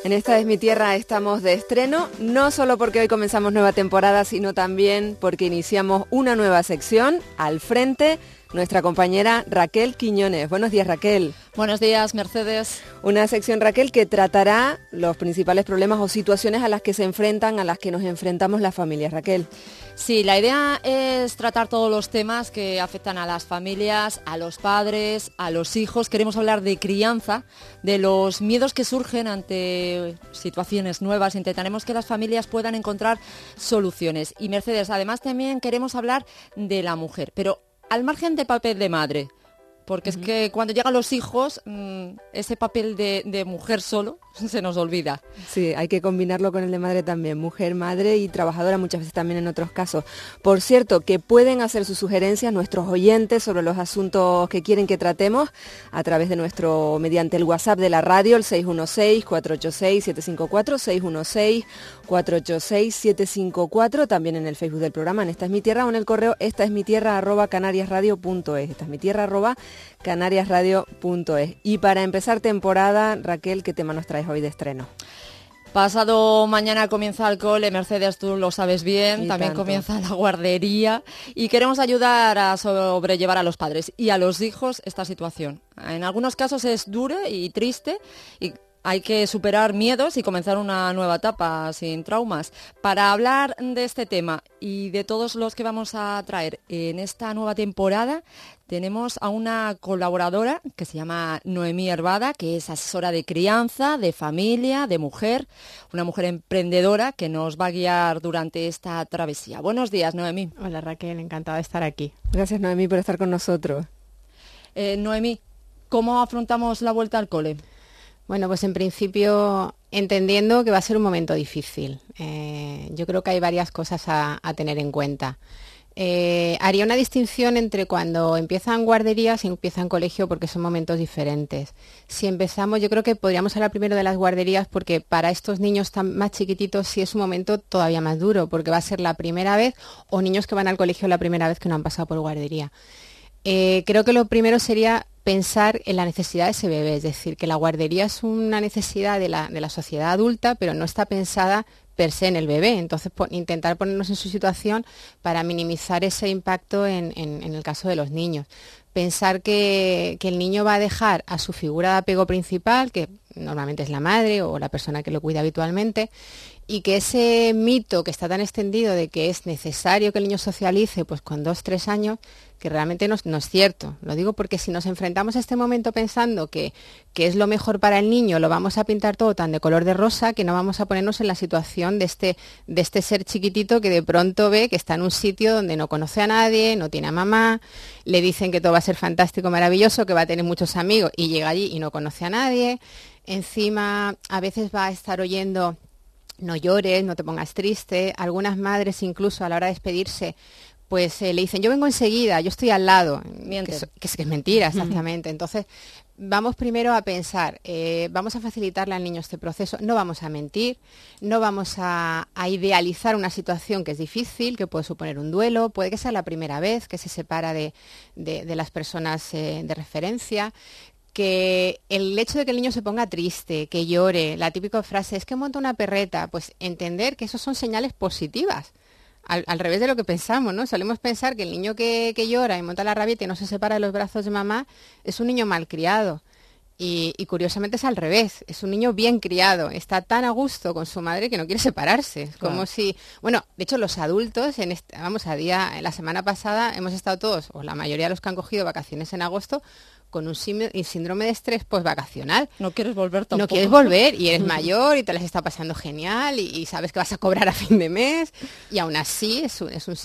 En Esta es mi tierra estamos de estreno, no solo porque hoy comenzamos nueva temporada, sino también porque iniciamos una nueva sección. Al frente, nuestra compañera Raquel Quiñones. Buenos días, Raquel. Buenos días, Mercedes. Una sección, Raquel, que tratará los principales problemas o situaciones a las que nos enfrentamos las familias. Raquel. Sí, la idea es tratar todos los temas que afectan a las familias, a los padres, a los hijos. Queremos hablar de crianza, de los miedos que surgen ante situaciones nuevas. Intentaremos que las familias puedan encontrar soluciones. Y Mercedes, además también queremos hablar de la mujer, pero al margen de papel de madre, porque es que cuando llegan los hijos, ese papel de mujer solo se nos olvida. Sí, hay que combinarlo con el de madre también, mujer, madre y trabajadora muchas veces también en otros casos. Por cierto, que pueden hacer sus sugerencias nuestros oyentes sobre los asuntos que quieren que tratemos a través de mediante el WhatsApp de la radio, el 616-486-754, 616-486-754, también en el Facebook del programa, en Esta es mi tierra, o en el correo estaesmitierra@canariasradio.es, estaesmitierra@canariasradio.es. Y para empezar temporada, Raquel, ¿qué tema nos traes hoy de estreno? Pasado mañana comienza el cole, Mercedes, tú lo sabes bien, y también tanto. comienza la guardería y queremos ayudar a sobrellevar a los padres y a los hijos esta situación. En algunos casos es dura y triste y hay que superar miedos y comenzar una nueva etapa sin traumas. Para hablar de este tema y de todos los que vamos a traer en esta nueva temporada, tenemos a una colaboradora que se llama Noemí Hervada, que es asesora de crianza, de familia, de mujer, una mujer emprendedora que nos va a guiar durante esta travesía. Buenos días, Noemí. Hola, Raquel, encantada de estar aquí. Gracias, Noemí, por estar con nosotros. Noemí, ¿cómo afrontamos la vuelta al cole? Bueno, pues en principio entendiendo que va a ser un momento difícil. Yo creo que hay varias cosas a tener en cuenta. Haría una distinción entre cuando empiezan guarderías y empiezan colegio porque son momentos diferentes. Si empezamos, yo creo que podríamos hablar primero de las guarderías porque para estos niños tan más chiquititos sí es un momento todavía más duro porque va a ser la primera vez o niños que van al colegio la primera vez que no han pasado por guardería. Creo que lo primero sería pensar en la necesidad de ese bebé, es decir, que la guardería es una necesidad de la sociedad adulta, pero no está pensada per se en el bebé. Entonces, intentar ponernos en su situación para minimizar ese impacto en el caso de los niños. Pensar que el niño va a dejar a su figura de apego principal, que normalmente es la madre o la persona que lo cuida habitualmente, y que ese mito que está tan extendido de que es necesario que el niño socialice pues con 2-3 años, que realmente no es cierto. Lo digo porque si nos enfrentamos a este momento pensando que es lo mejor para el niño, lo vamos a pintar todo tan de color de rosa que no vamos a ponernos en la situación de este ser chiquitito que de pronto ve que está en un sitio donde no conoce a nadie, no tiene a mamá, le dicen que todo va a ser fantástico, maravilloso, que va a tener muchos amigos y llega allí y no conoce a nadie. Encima a veces va a estar oyendo: no llores, no te pongas triste. Algunas madres incluso a la hora de despedirse pues le dicen: yo vengo enseguida, yo estoy al lado. Que es mentira, exactamente. Entonces vamos primero a pensar, vamos a facilitarle al niño este proceso, no vamos a mentir, no vamos a idealizar una situación que es difícil, que puede suponer un duelo, puede que sea la primera vez que se separa de las personas de referencia, que el hecho de que el niño se ponga triste, que llore, la típica frase es que monta una perreta, pues entender que esos son señales positivas. Al revés de lo que pensamos, ¿no? Solemos pensar que el niño que llora y monta la rabieta y no se separa de los brazos de mamá es un niño malcriado. Y curiosamente es al revés, es un niño bien criado, está tan a gusto con su madre que no quiere separarse. Es como si, bueno, de hecho los adultos, la semana pasada hemos estado todos, o la mayoría de los que han cogido vacaciones en agosto, con un síndrome de estrés postvacacional. No quieres volver tampoco. No quieres volver y eres mayor y te las está pasando genial y sabes que vas a cobrar a fin de mes y aún así es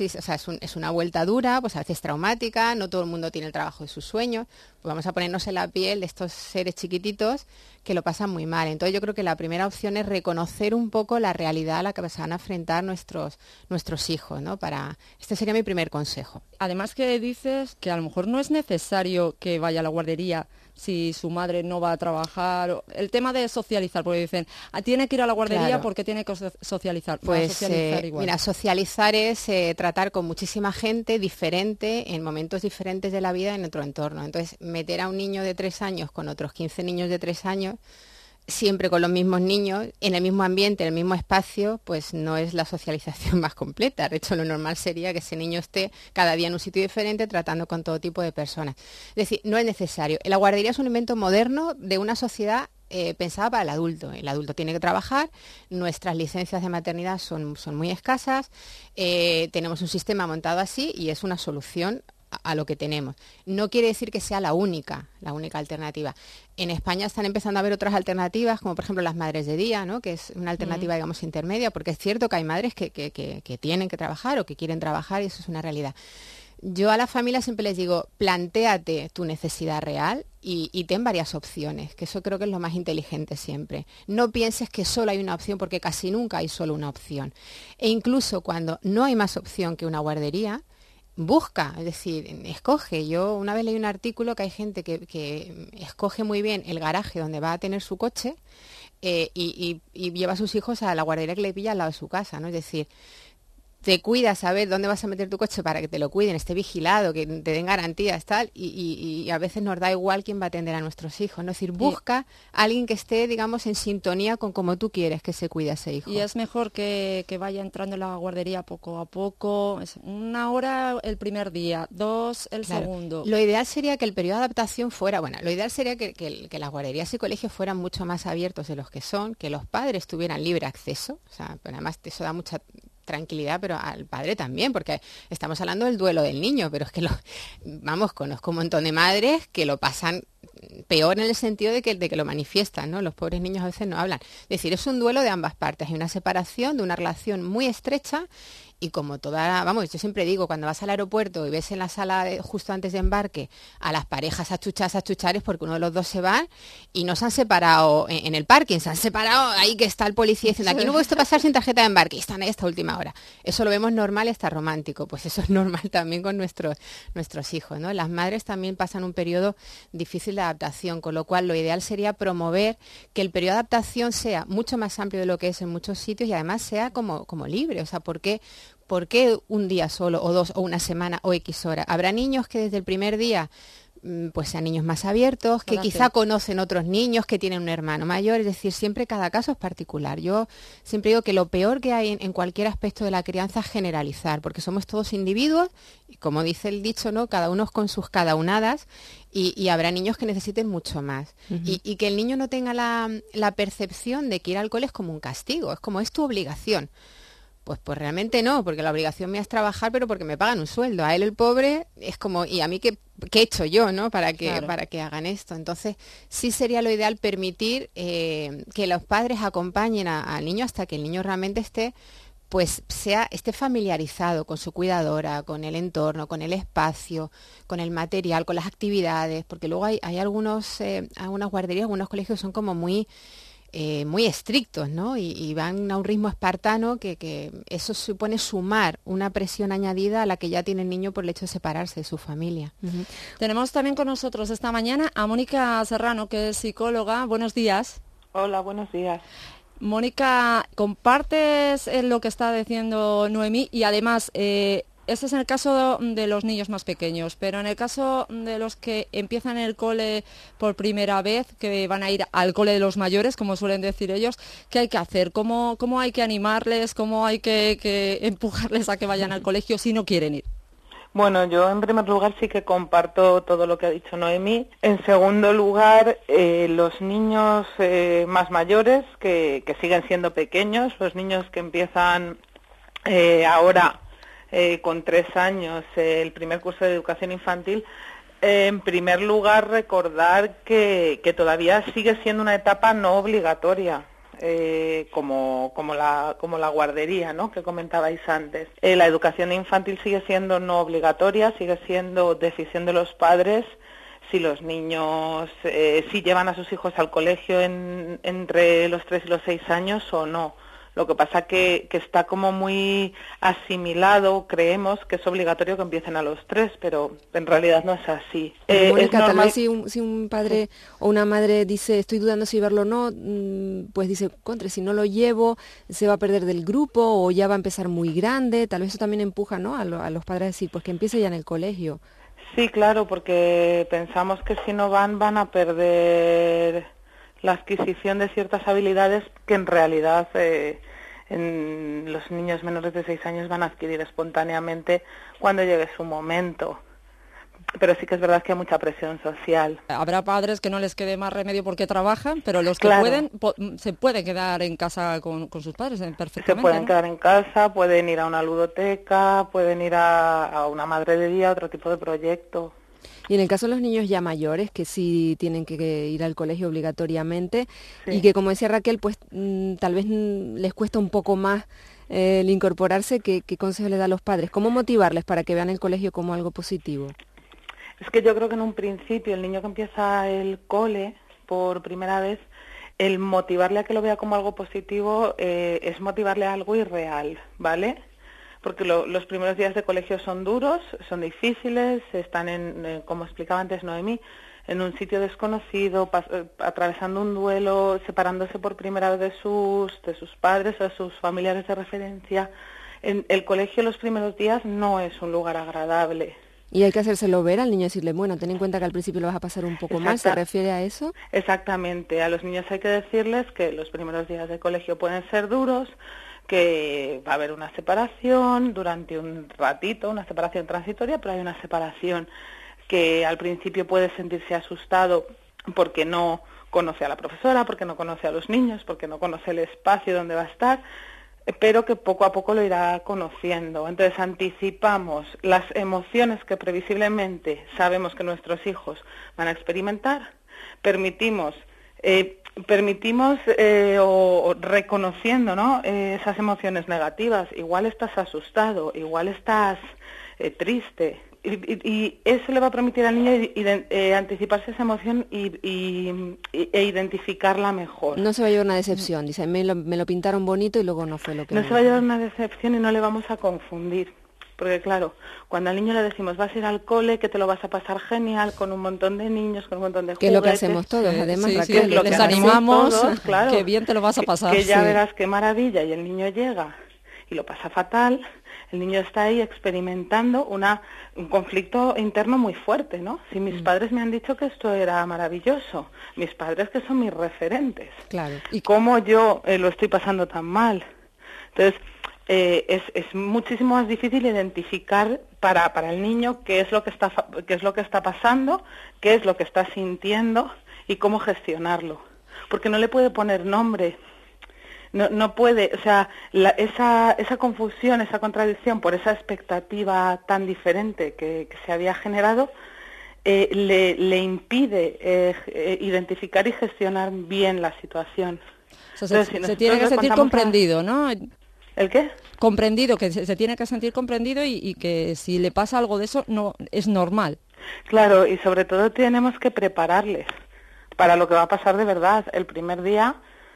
una vuelta dura, pues a veces traumática, no todo el mundo tiene el trabajo de sus sueños, pues vamos a ponernos en la piel de estos seres chiquititos que lo pasan muy mal. Entonces yo creo que la primera opción es reconocer un poco la realidad a la que se van a enfrentar nuestros hijos, ¿no? Este sería mi primer consejo. Además que dices que a lo mejor no es necesario que vaya a la guardería si su madre no va a trabajar. El tema de socializar, porque dicen, tiene que ir a la guardería, claro, porque tiene que socializar. Pues socializar igual. Mira, socializar es tratar con muchísima gente diferente en momentos diferentes de la vida en otro entorno. Entonces, meter a un niño de 3 años con otros 15 niños de 3 años siempre con los mismos niños, en el mismo ambiente, en el mismo espacio, pues no es la socialización más completa. De hecho, lo normal sería que ese niño esté cada día en un sitio diferente tratando con todo tipo de personas. Es decir, no es necesario. La guardería es un invento moderno de una sociedad pensada para el adulto. El adulto tiene que trabajar, nuestras licencias de maternidad son muy escasas, tenemos un sistema montado así y es una solución a lo que tenemos. No quiere decir que sea la única alternativa. En España están empezando a haber otras alternativas, como por ejemplo las madres de día, ¿no? Que es una alternativa, digamos, intermedia, porque es cierto que hay madres que tienen que trabajar o que quieren trabajar y eso es una realidad. Yo a las familias siempre les digo, plantéate tu necesidad real y ten varias opciones, que eso creo que es lo más inteligente siempre. No pienses que solo hay una opción, porque casi nunca hay solo una opción. E incluso cuando no hay más opción que una guardería, busca, es decir, escoge. Yo una vez leí un artículo que hay gente que escoge muy bien el garaje donde va a tener su coche y lleva a sus hijos a la guardería que le pilla al lado de su casa, ¿no? Es decir, te cuidas saber dónde vas a meter tu coche para que te lo cuiden, esté vigilado, que te den garantías, tal, y a veces nos da igual quién va a atender a nuestros hijos, ¿no? Es decir, busca a alguien que esté, digamos, en sintonía con cómo tú quieres que se cuide a ese hijo. Y es mejor que vaya entrando en la guardería poco a poco, 1 hora el primer día, 2 el segundo. Lo ideal sería que el periodo de adaptación fuera, lo ideal sería que las guarderías y colegios fueran mucho más abiertos de los que son, que los padres tuvieran libre acceso, o sea, además eso da mucha tranquilidad, pero al padre también, porque estamos hablando del duelo del niño, pero es que conozco un montón de madres que lo pasan peor en el sentido de que lo manifiestan, ¿no? Los pobres niños a veces no hablan. Es decir, es un duelo de ambas partes, hay una separación de una relación muy estrecha. Y como yo siempre digo, cuando vas al aeropuerto y ves en la sala justo antes de embarque a las parejas a chuchar es porque uno de los dos se va y no se han separado en el parking, se han separado ahí que está el policía diciendo, aquí no puedes pasar sin tarjeta de embarque, y están ahí hasta última hora. Eso lo vemos normal y está romántico, pues eso es normal también con nuestros hijos, ¿no? Las madres también pasan un periodo difícil de adaptación, con lo cual lo ideal sería promover que el periodo de adaptación sea mucho más amplio de lo que es en muchos sitios y además sea como libre, o sea, ¿por qué un día solo o 2 o una semana o X hora? Habrá niños que desde el primer día pues sean niños más abiertos, que quizá conocen otros niños, que tienen un hermano mayor, es decir, siempre cada caso es particular. Yo siempre digo que lo peor que hay en cualquier aspecto de la crianza es generalizar, porque somos todos individuos, y como dice el dicho, ¿no? Cada uno con sus cadaunadas, y habrá niños que necesiten mucho más. Y que el niño no tenga la percepción de que ir al cole es como un castigo, es tu obligación. Pues realmente no, porque la obligación mía es trabajar, pero porque me pagan un sueldo. A él, el pobre, es como, ¿y a mí qué he hecho yo, no? Para que hagan esto. Entonces, sí sería lo ideal permitir que los padres acompañen al niño hasta que el niño realmente esté familiarizado con su cuidadora, con el entorno, con el espacio, con el material, con las actividades, porque luego hay algunas guarderías, algunos colegios son como muy estrictos, ¿no? Y van a un ritmo espartano que eso supone sumar una presión añadida a la que ya tiene el niño por el hecho de separarse de su familia. Tenemos también con nosotros esta mañana a Mónica Serrano, que es psicóloga. Buenos días. Hola, buenos días. Mónica, ¿compartes lo que está diciendo Noemí? Y además, este es en el caso de los niños más pequeños, pero en el caso de los que empiezan el cole por primera vez, que van a ir al cole de los mayores, como suelen decir ellos, ¿qué hay que hacer? ¿Cómo hay que animarles? ¿Cómo hay que empujarles a que vayan al colegio si no quieren ir? Bueno, yo en primer lugar sí que comparto todo lo que ha dicho Noemí. En segundo lugar, los niños más mayores, que siguen siendo pequeños, los niños que empiezan ahora con 3 años el primer curso de educación infantil, en primer lugar recordar que todavía sigue siendo una etapa no obligatoria. Como la guardería, ¿no?, que comentabais antes. La educación infantil sigue siendo no obligatoria, sigue siendo decisión de los padres si los niños si llevan a sus hijos al colegio entre los 3 y los 6 años o no. Lo que pasa que está como muy asimilado, creemos que es obligatorio que empiecen a los 3, pero en realidad no es así. Mónica, tal vez si un padre o una madre dice, estoy dudando si llevarlo o no, pues dice, si no lo llevo, se va a perder del grupo o ya va a empezar muy grande, tal vez eso también empuja, ¿no?, a los padres a decir, pues que empiece ya en el colegio. Sí, claro, porque pensamos que si no van a perder la adquisición de ciertas habilidades que en realidad en los niños menores de 6 años van a adquirir espontáneamente cuando llegue su momento. Pero sí que es verdad que hay mucha presión social. Habrá padres que no les quede más remedio porque trabajan, pero los que Claro. pueden, se pueden quedar en casa con sus padres perfectamente. Se pueden ¿no? quedar en casa, pueden ir a una ludoteca, pueden ir a una madre de día, otro tipo de proyecto. Y en el caso de los niños ya mayores, que sí tienen que ir al colegio obligatoriamente, Sí. y que, como decía Raquel, pues tal vez les cuesta un poco más el incorporarse, ¿qué consejo le da a los padres? ¿Cómo motivarles para que vean el colegio como algo positivo? Es que yo creo que en un principio el niño que empieza el cole por primera vez, el motivarle a que lo vea como algo positivo es motivarle a algo irreal, ¿vale? Porque los primeros días de colegio son duros, son difíciles, están como explicaba antes Noemí, en un sitio desconocido, atravesando un duelo, separándose por primera vez de sus padres o de sus familiares de referencia. En el colegio los primeros días no es un lugar agradable. Y hay que hacérselo ver al niño, decirle, bueno, ten en cuenta que al principio lo vas a pasar un poco mal, ¿se refiere a eso? Exactamente, a los niños hay que decirles que los primeros días de colegio pueden ser duros, que va a haber una separación durante un ratito, una separación transitoria, pero hay una separación que al principio puede sentirse asustado porque no conoce a la profesora, porque no conoce a los niños, porque no conoce el espacio donde va a estar, pero que poco a poco lo irá conociendo. Entonces anticipamos las emociones que previsiblemente sabemos que nuestros hijos van a experimentar, permitimos o reconociendo, ¿no?, esas emociones negativas. Igual estás asustado, igual estás triste, y eso le va a permitir al niño anticiparse esa emoción e identificarla mejor. No se va a llevar una decepción, dice, me lo pintaron bonito y luego no fue lo que... No se va a llevar una decepción y no le vamos a confundir. Porque claro, cuando al niño le decimos vas a ir al cole, que te lo vas a pasar genial con un montón de niños, con un montón de juguetes. Que es lo que hacemos todos, además, sí, Raquel. sí, lo que les hacemos animamos, todos, claro, que bien te lo vas a pasar. Que ya sí. verás qué maravilla, y el niño llega y lo pasa fatal. El niño está ahí experimentando un conflicto interno muy fuerte, ¿no? Si mis padres me han dicho que esto era maravilloso, mis padres que son mis referentes, Claro. y cómo yo lo estoy pasando tan mal. Entonces, es muchísimo más difícil identificar para el niño qué es lo que está pasando, qué es lo que está sintiendo y cómo gestionarlo, porque no le puede poner nombre. No puede, o sea, esa confusión, esa contradicción por esa expectativa tan diferente que se había generado, le impide identificar y gestionar bien la situación. O sea, Entonces, se tiene que sentir comprendido, ¿no? ¿El qué? Comprendido, que se tiene que sentir comprendido y que si le pasa algo de eso no es normal. Claro, y sobre todo tenemos que prepararles para lo que va a pasar de verdad. El primer día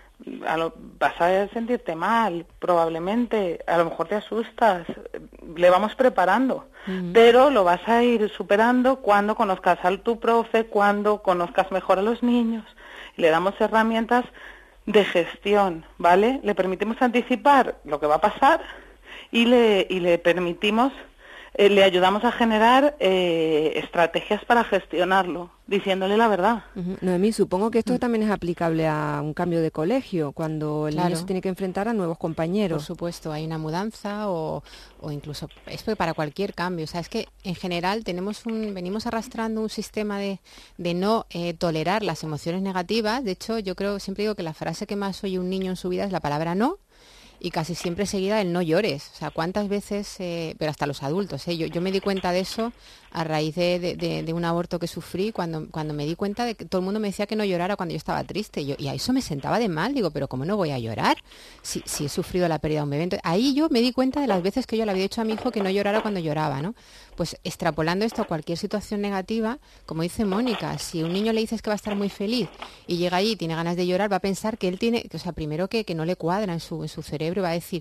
vas a sentirte mal, probablemente, a lo mejor te asustas, le vamos preparando, pero lo vas a ir superando cuando conozcas a tu profe, cuando conozcas mejor a los niños, y le damos herramientas de gestión, ¿vale? Le permitimos anticipar lo que va a pasar y le permitimos, le ayudamos a generar estrategias para gestionarlo, diciéndole la verdad. Noemí, supongo que esto también es aplicable a un cambio de colegio, cuando el niño se tiene que enfrentar a nuevos compañeros. Por supuesto, hay una mudanza o incluso es para cualquier cambio. O sea, es que en general venimos arrastrando un sistema de no tolerar las emociones negativas. De hecho, yo siempre digo que la frase que más oye un niño en su vida es la palabra no, y casi siempre seguida el no llores. O sea, cuántas veces, pero hasta los adultos, yo me di cuenta de eso a raíz de un aborto que sufrí, cuando me di cuenta de que todo el mundo me decía que no llorara cuando yo estaba triste. Y a eso me sentaba de mal, digo, pero ¿cómo no voy a llorar si he sufrido la pérdida de un bebé? Entonces, ahí yo me di cuenta de las veces que yo le había dicho a mi hijo que no llorara cuando lloraba, ¿no? Pues extrapolando esto a cualquier situación negativa, como dice Mónica, si a un niño le dices que va a estar muy feliz y llega allí y tiene ganas de llorar, va a pensar que él tiene, o sea, primero que no le cuadra en su cerebro, va a decir,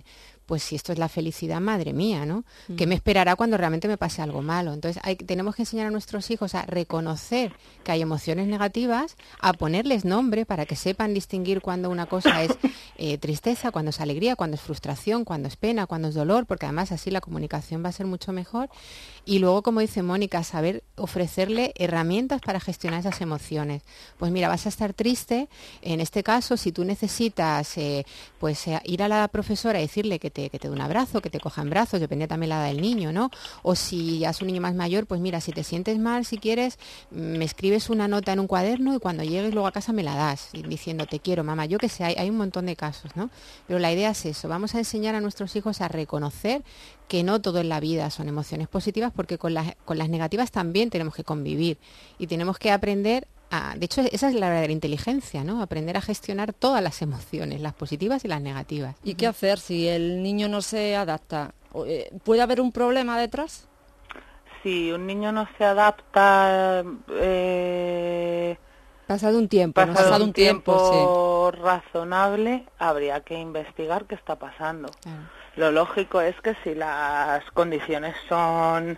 pues si esto es la felicidad, madre mía, ¿no? ¿Qué me esperará cuando realmente me pase algo malo? Entonces tenemos que enseñar a nuestros hijos a reconocer que hay emociones negativas, a ponerles nombre para que sepan distinguir cuando una cosa es tristeza, cuando es alegría, cuando es frustración, cuando es pena, cuando es dolor, porque además así la comunicación va a ser mucho mejor. Y luego, como dice Mónica, saber ofrecerle herramientas para gestionar esas emociones. Pues mira, vas a estar triste, en este caso, si tú necesitas ir a la profesora y decirle que te dé un abrazo, que te coja en brazos, depende también la edad del niño, ¿no? O si ya es un niño más mayor, pues mira, si te sientes mal, si quieres, me escribes una nota en un cuaderno y cuando llegues luego a casa me la das, diciendo te quiero, mamá. Yo que sé, hay un montón de casos, ¿no? Pero la idea es eso, vamos a enseñar a nuestros hijos a reconocer que no todo en la vida son emociones positivas, porque con las negativas también tenemos que convivir y tenemos que aprender de hecho, esa es la verdadera inteligencia, ¿no? Aprender a gestionar todas las emociones, las positivas y las negativas. ¿Y qué hacer si el niño no se adapta? ¿Puede haber un problema detrás? Si un niño no se adapta... pasado un tiempo, pasado un tiempo sí, razonable, habría que investigar qué está pasando. Claro. Lo lógico es que si las condiciones son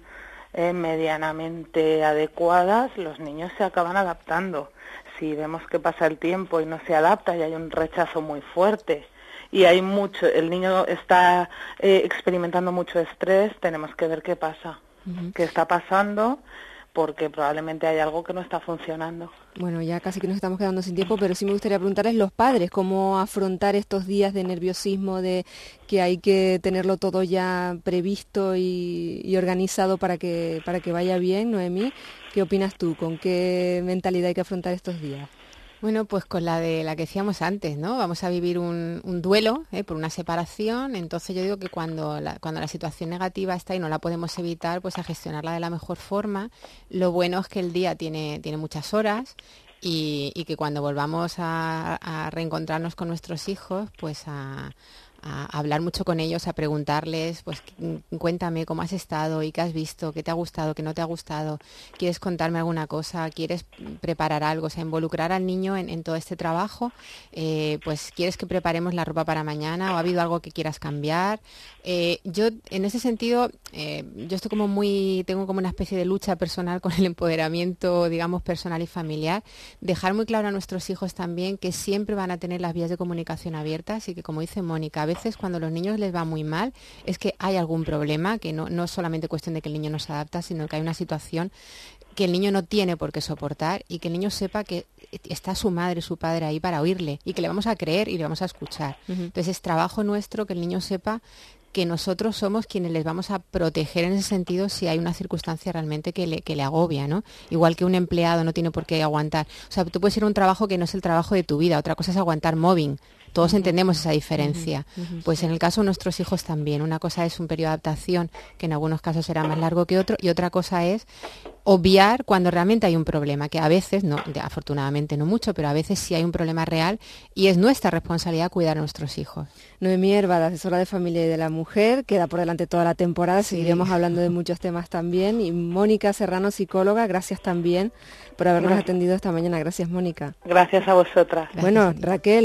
medianamente adecuadas, los niños se acaban adaptando. Si vemos que pasa el tiempo y no se adapta y hay un rechazo muy fuerte y hay mucho, el niño está experimentando mucho estrés, tenemos que ver qué pasa, qué está pasando, porque probablemente hay algo que no está funcionando. Bueno, ya casi que nos estamos quedando sin tiempo, pero sí me gustaría preguntarles los padres cómo afrontar estos días de nerviosismo, de que hay que tenerlo todo ya previsto y organizado para que vaya bien. Noemí, ¿qué opinas tú? ¿Con qué mentalidad hay que afrontar estos días? Bueno, pues con la que decíamos antes, ¿no? Vamos a vivir un duelo por una separación, entonces yo digo que cuando la situación negativa está y no la podemos evitar, pues a gestionarla de la mejor forma. Lo bueno es que el día tiene muchas horas y que cuando volvamos a reencontrarnos con nuestros hijos, pues a hablar mucho con ellos, a preguntarles, pues cuéntame cómo has estado y qué has visto, qué te ha gustado, qué no te ha gustado, quieres contarme alguna cosa, quieres preparar algo, o sea, involucrar al niño en todo este trabajo, pues quieres que preparemos la ropa para mañana o ha habido algo que quieras cambiar. Yo en ese sentido, yo estoy tengo como una especie de lucha personal con el empoderamiento, digamos, personal y familiar, dejar muy claro a nuestros hijos también que siempre van a tener las vías de comunicación abiertas y que, como dice Mónica, a veces cuando a los niños les va muy mal es que hay algún problema, que no es solamente cuestión de que el niño no se adapta, sino que hay una situación que el niño no tiene por qué soportar y que el niño sepa que está su madre, su padre ahí para oírle y que le vamos a creer y le vamos a escuchar. Entonces es trabajo nuestro que el niño sepa que nosotros somos quienes les vamos a proteger en ese sentido si hay una circunstancia realmente que le agobia, ¿no? Igual que un empleado no tiene por qué aguantar. O sea, tú puedes ir a un trabajo que no es el trabajo de tu vida, otra cosa es aguantar mobbing. Todos entendemos esa diferencia. Pues en el caso de nuestros hijos también. Una cosa es un periodo de adaptación, que en algunos casos será más largo que otro, y otra cosa es obviar cuando realmente hay un problema, que a veces, no, afortunadamente no mucho, pero a veces sí hay un problema real y es nuestra responsabilidad cuidar a nuestros hijos. Noemí Herba, la asesora de familia y de la mujer, queda por delante toda la temporada, seguiremos hablando de muchos temas también. Y Mónica Serrano, psicóloga, gracias también por habernos atendido esta mañana. Gracias, Mónica. Gracias a vosotras. Bueno, Raquel.